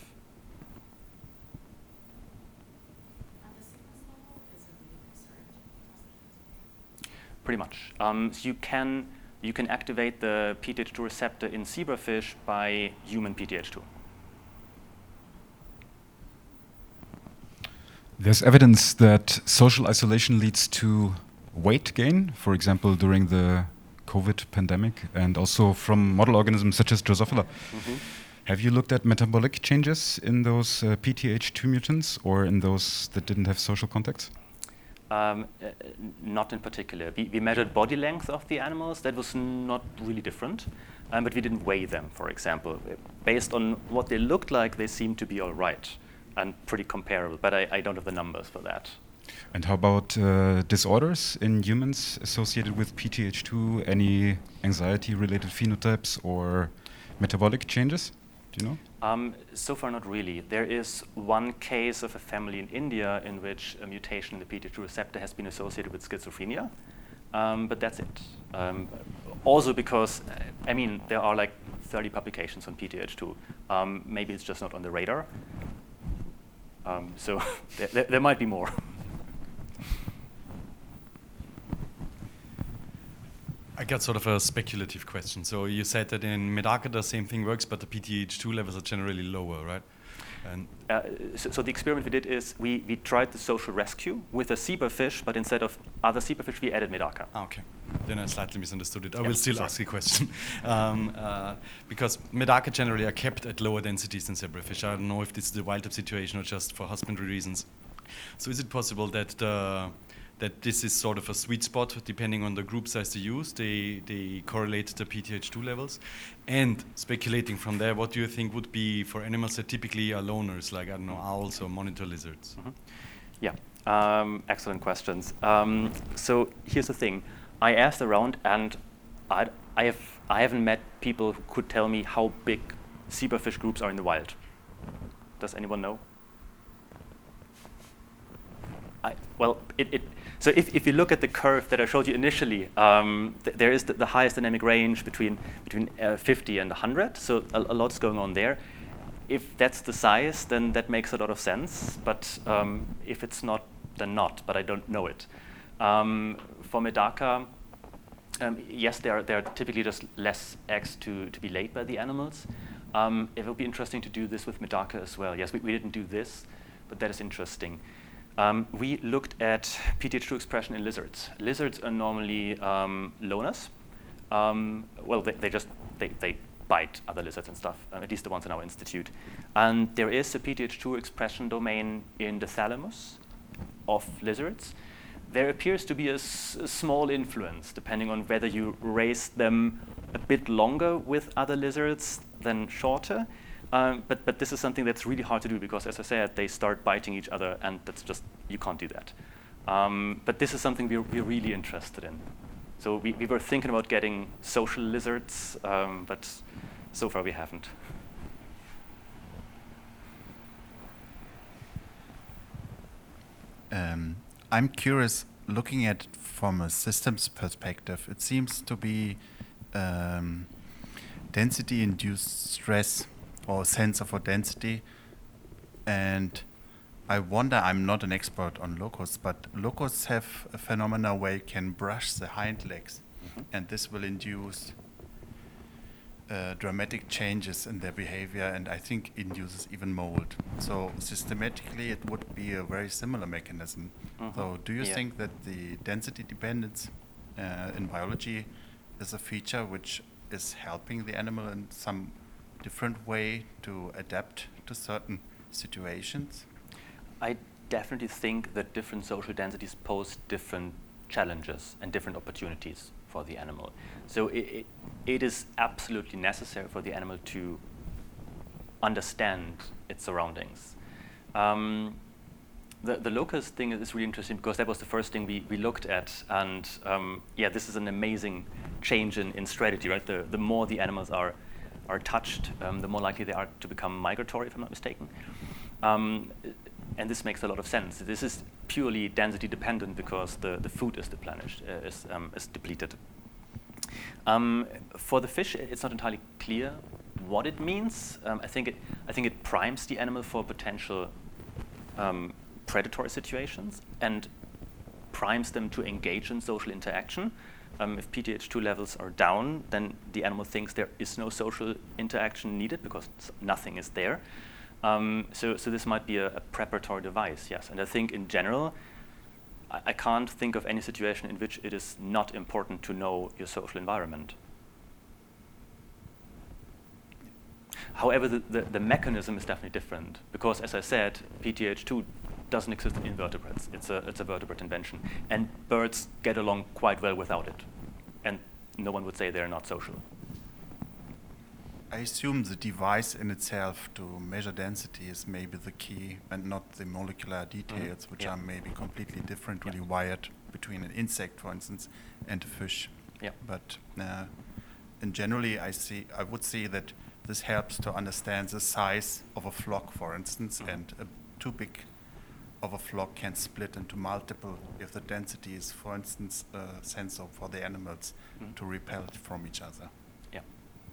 Pretty much. So you can activate the PTH2 receptor in zebrafish by human PTH2. There's evidence that social isolation leads to weight gain, for example, during the COVID pandemic, and also from model organisms such as Drosophila. Mm-hmm. Have you looked at metabolic changes in those PTH2 mutants or in those that didn't have social contacts? Not in particular. We measured body length of the animals. That was not really different, but we didn't weigh them, for example. Based on what they looked like, they seemed to be all right and pretty comparable, but I don't have the numbers for that. And how about disorders in humans associated with PTH2? Any anxiety-related phenotypes or metabolic changes? Do you know? So far, not really. There is one case of a family in India in which a mutation in the PTH2 receptor has been associated with schizophrenia, but that's it. Also because, there are like 30 publications on PTH2. Maybe it's just not on the radar. So there might be more. I got sort of a speculative question. So you said that in Medaka the same thing works, but the PTH2 levels are generally lower, right? And so the experiment we did is we tried the social rescue with a zebrafish, but instead of other zebrafish, we added Medaka. Okay, then I slightly misunderstood it. I will still ask a question. Because Medaka generally are kept at lower densities than zebrafish. I don't know if this is the wild-type situation or just for husbandry reasons. So is it possible that that this is sort of a sweet spot depending on the group size they use? They correlate the PTH2 levels. And speculating from there, what do you think would be for animals that typically are loners, like, I don't know, owls or monitor lizards? Mm-hmm. Yeah, excellent questions. So here's the thing. I asked around, and I haven't met people who could tell me how big zebrafish groups are in the wild. Does anyone know? So if you look at the curve that I showed you initially, there is the highest dynamic range between 50 and 100. So a lot's going on there. If that's the size, then that makes a lot of sense. But if it's not, then not. But I don't know it. For Medaka, yes, there are typically just less eggs to be laid by the animals. It will be interesting to do this with Medaka as well. Yes, we didn't do this, but that is interesting. We looked at PTH2 expression in lizards. Lizards are normally loners. They bite other lizards and stuff, at least the ones in our institute. And there is a PTH2 expression domain in the thalamus of lizards. There appears to be a small influence, depending on whether you raise them a bit longer with other lizards than shorter. But this is something that's really hard to do because, as I said, they start biting each other, and that's just, you can't do that. But this is something we're really interested in. So we were thinking about getting social lizards, but so far we haven't. I'm curious, looking at it from a systems perspective, it seems to be density-induced stress or sense of density. And I wonder, I'm not an expert on locusts, but locusts have a phenomena where you can brush the hind legs, and this will induce dramatic changes in their behavior, and I think induces even mold. So systematically, it would be a very similar mechanism. So do you think that the density dependence in biology is a feature which is helping the animal in some different way to adapt to certain situations? I definitely think that different social densities pose different challenges and different opportunities for the animal. So it is absolutely necessary for the animal to understand its surroundings. The locust thing is really interesting because that was the first thing we looked at, and this is an amazing change in strategy, right? The more the animals are touched, the more likely they are to become migratory, if I'm not mistaken. And this makes a lot of sense. This is purely density dependent because the food is depleted. For the fish, it's not entirely clear what it means. I think it primes the animal for potential predatory situations and primes them to engage in social interaction. If PTH2 levels are down, then the animal thinks there is no social interaction needed because nothing is there. So this might be a preparatory device, yes. And I think in general, I can't think of any situation in which it is not important to know your social environment. However, the mechanism is definitely different because, as I said, PTH2 doesn't exist in invertebrates. It's a vertebrate invention. And birds get along quite well without it. And no one would say they're not social. I assume the device in itself to measure density is maybe the key and not the molecular details, which are maybe completely different, really wired between an insect, for instance, and a fish. Yeah. But in generally, I would say that this helps to understand the size of a flock, for instance, and too big of a flock can split into multiple if the density is, for instance, a sensor for the animals to repel from each other. Yeah.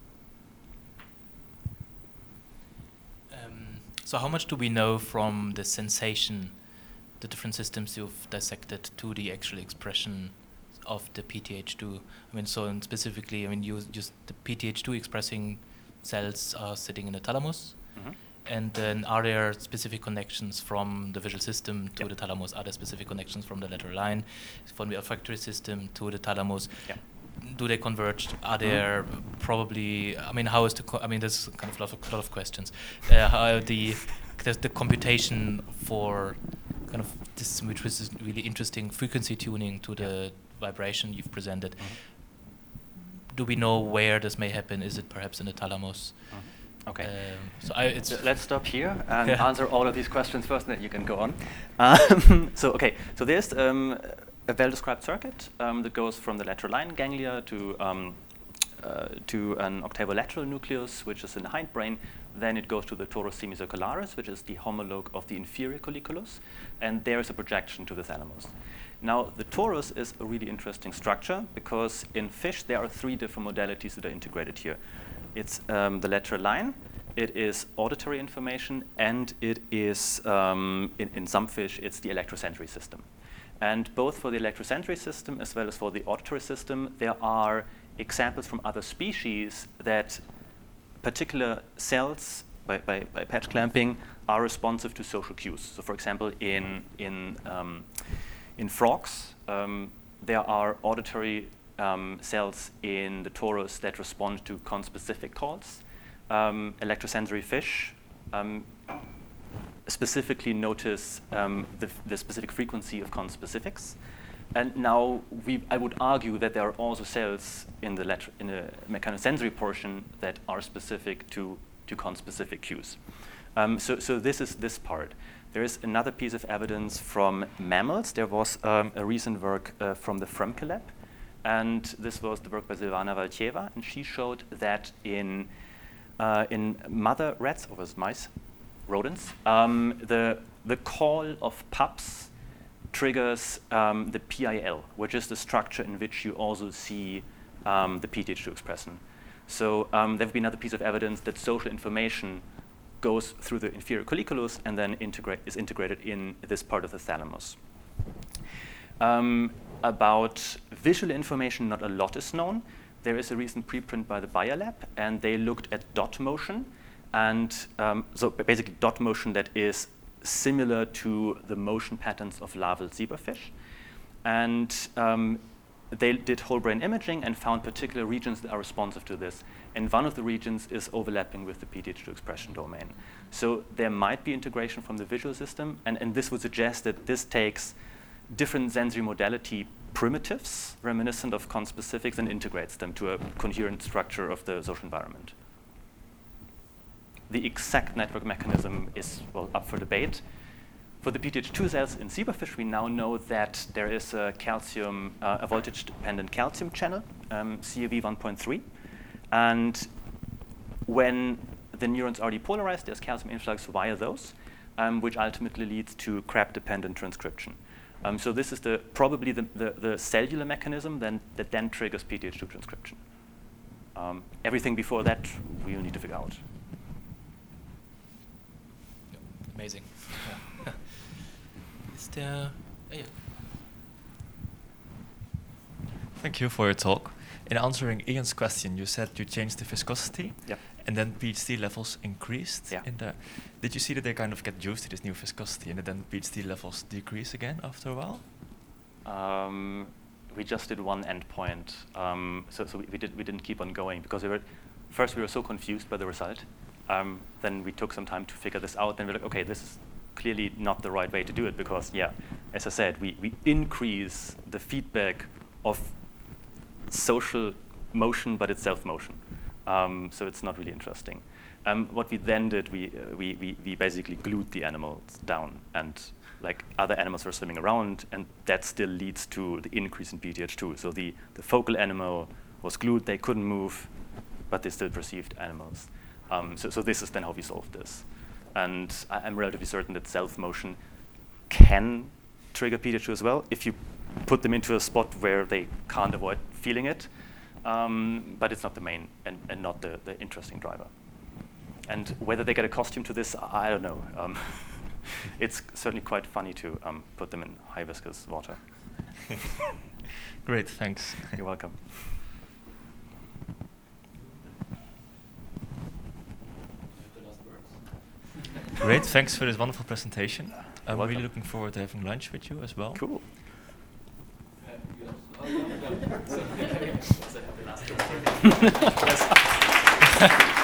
So how much do we know from the sensation, the different systems you've dissected, to the actual expression of the PTH2? I mean, specifically, you just the PTH2 expressing cells are sitting in the thalamus. And then are there specific connections from the visual system to the thalamus? Are there specific connections from the lateral line, from the olfactory system to the thalamus? Yeah. Do they converge? Are there probably, how is there's kind of a lot of questions. How there's the computation for kind of this, which was really interesting, frequency tuning to the vibration you've presented. Do we know where this may happen? Is it perhaps in the thalamus? Okay. So let's stop here and answer all of these questions first, and then you can go on. So there's a well-described circuit that goes from the lateral line ganglia to an octavolateral nucleus, which is in the hindbrain. Then it goes to the torus semicircularis, which is the homologue of the inferior colliculus, and there is a projection to the thalamus. Now, the torus is a really interesting structure because in fish there are three different modalities that are integrated here. It's the lateral line, it is auditory information, and it is, in some fish, it's the electrosensory system. And both for the electrosensory system as well as for the auditory system, there are examples from other species that particular cells, by patch clamping, are responsive to social cues. So, for example, in frogs, there are auditory cells in the torus that respond to conspecific calls. Electrosensory fish specifically notice the specific frequency of conspecifics. And now I would argue that there are also cells in the mechanosensory portion that are specific to conspecific cues. So this is this part. There is another piece of evidence from mammals. There was a recent work from the Frömke lab, and this was the work by Silvana Valtieva, and she showed that in mother rats, or was mice, rodents, the call of pups triggers the PIL, which is the structure in which you also see the PTH2 expression. So there have been another piece of evidence that social information goes through the inferior colliculus and then is integrated in this part of the thalamus. About visual information, not a lot is known. There is a recent preprint by the Bayer lab, and they looked at dot motion. And so basically dot motion that is similar to the motion patterns of larval zebrafish. And they did whole brain imaging and found particular regions that are responsive to this. And one of the regions is overlapping with the PTH2 expression domain. So there might be integration from the visual system, and this would suggest that this takes different sensory modality primitives reminiscent of conspecifics and integrates them to a coherent structure of the social environment. The exact network mechanism is, well, up for debate. For the PTH2 cells in zebrafish, we now know that there is a calcium, a voltage-dependent calcium channel, CAV 1.3, and when the neurons are depolarized, there's calcium influx via those, which ultimately leads to CRAB-dependent transcription. So this is probably the cellular mechanism that then triggers PTH2 transcription. Everything before that, we will need to figure out. Amazing. Yeah. Is there? Yeah. Thank you for your talk. In answering Ian's question, you said you changed the viscosity, and then PhD levels increased. Yeah. Did you see that they kind of get used to this new viscosity, and then PhD levels decrease again after a while? We just did one endpoint, so we didn't keep on going because we were so confused by the result. Then we took some time to figure this out. Then we're like, okay, this is clearly not the right way to do it because, as I said, we increase the feedback of social motion, but it's self-motion. So it's not really interesting. What we then did, we basically glued the animals down, and like other animals were swimming around, and that still leads to the increase in PTH2. So the focal animal was glued, they couldn't move, but they still perceived animals. So this is then how we solved this. And I'm relatively certain that self-motion can trigger PTH2 as well if you put them into a spot where they can't avoid feeling it. But it's not the main and not the interesting driver. And whether they get a costume to this, I don't know. It's certainly quite funny to put them in high viscous water. Great, thanks. You're welcome. Great, thanks for this wonderful presentation. I'm welcome. really looking forward to having lunch with you as well. Cool. Yes.